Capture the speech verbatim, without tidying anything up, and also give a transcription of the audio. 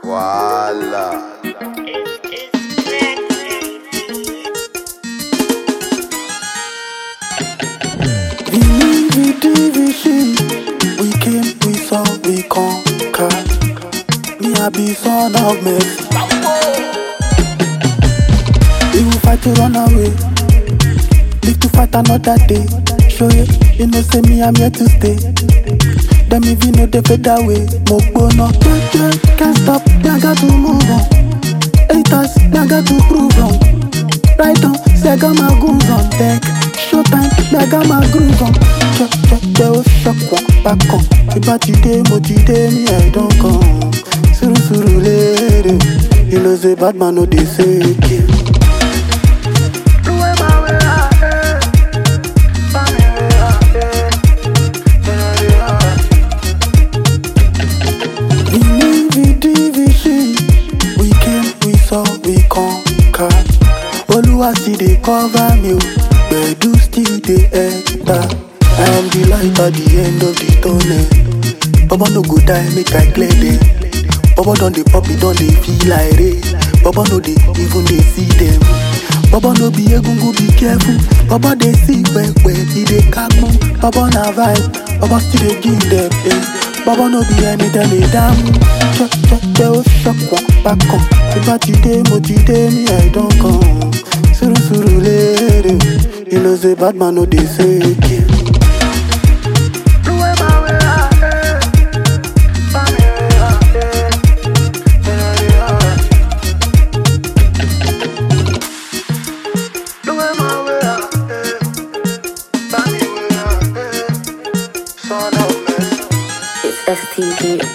Voila. Believe we division. We came, we saw, we conquered. Me I be son of mercy. We will fight to run away. Live to fight another day. Show you, you know say me I'm here to stay. Them if you know they fade away. Mokbo no, yeah, yeah, can't stop. Me I got to move on. Haters, me I got to prove on. Right on, say I got my goons on deck. Showtime, me I got my groove on. Check, check, they will shock one back on. If I today, mo today, me I don't come. Suru suru lady, you know say bad man no they say kill. We conquer. Oluwa still dey cover me, but do still dey enter. I am the light at the end of the tunnel. Baba no go die, make I clear them. Baba don dey pop, it don dey feel like rain. Baba no dey even dey see them. Baba no be egungun, be careful. Baba dey see when when he dey kaku. Baba na vibe, Baba still dey give them. Eh. Baba no be anytime they damn. Check, check, they will shock one back on. If I today, mo today, me I don't come. Suru suru lady, you know say bad man no they say kill. It's S T G.